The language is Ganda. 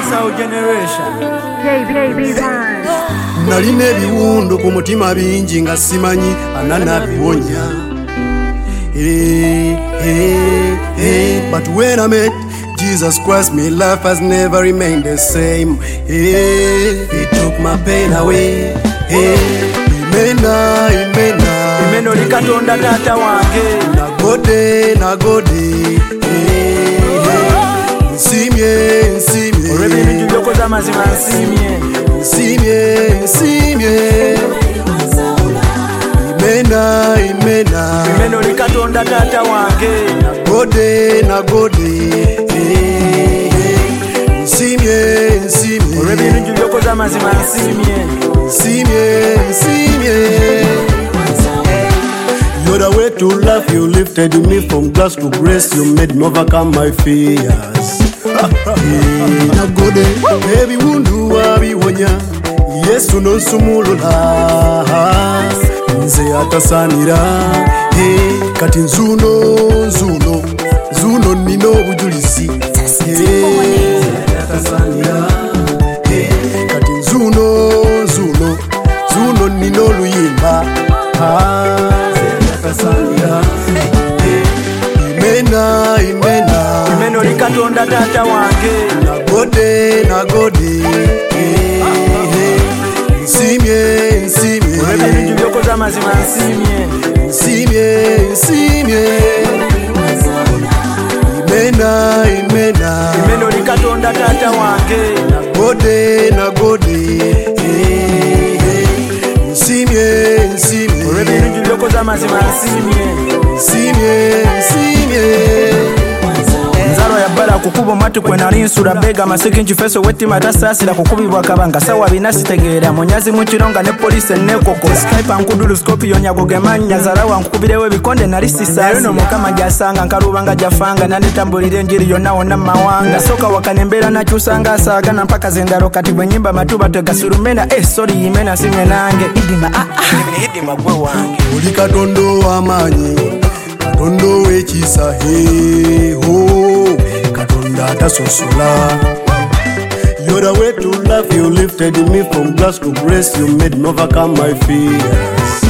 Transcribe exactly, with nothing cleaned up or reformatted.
Soul generation. Baby, baby, dance. Nalina ebiwundu ku mutima bingi nga simanyi ananabiwonya. Hey, hey, hey. But when I met Jesus Christ, my life has never remained the same. Hey, he took my pain away. Hey, imena, imena. Imeno likatonda tata wange. Nagode, nagode. Hey, hey. Nsimye, nsimye. Olw'ebintu bintu by'okoze amazima nsimye. Nsimye, nsimye. Imena, imena. Imeno likatonda tata wange. Nagode, nagode. Hey, hey. Nsimye, nsimye. Olw'ebintu bintu by'okoze amazima nsimye. Nsimye, nsimye. You're the way to life, you lifted me from grass to grace. You made me overcome my fears. Hey, nagode, baby wundu wabiwonya. Yesu nonsumulula. Nze atasanira. Hey, kati nzuno, nzuno, nzuno nino obujulizi. Hey, atasanira. Hey, kati nzuno, nzuno, nzuno nino oluyimba. Ah, atasanira. Imena, imena. Imeno likatonda tata wange. Nagode, nagode. Hey, hey. Nsimye, nsimye. Olw'ebintu bintu by'okoze amazima nsimye. Nsimye, nsimye. Imena, imena. Imeno likatonda tata wange. Nagode, nagode. Hey, hey. Nsimye, nsimye. Olw'ebintu bintu by'okoze amazima nsimye. Nsimye, nsimye. Nzalo ya bala kukuba matu kwe nali nsula bega masiki nchifeso wetima tasasira kukubibwa kabanga sawa binasitegera munyazi mukironga ne police nekoko Skype ankudulu Scorpio nyago gemanya zarawa nkukubirewe ebikonde nali sisasi no mukama jasanga nkalubanga jafanga nanitambulire njiri yonna wonna mawanga soka wakanembera nakyusanga asagana mpaka zendaro kati bwe nyimba matuba tegasurumena eh sorry imena simye nange idima ah ah idima gwe wange Oli katondo w'amaanyi katondo w'ekisa he ho katonda atasosola. You're the way to life, you lifted me from grass to grace. You made me overcome my fears.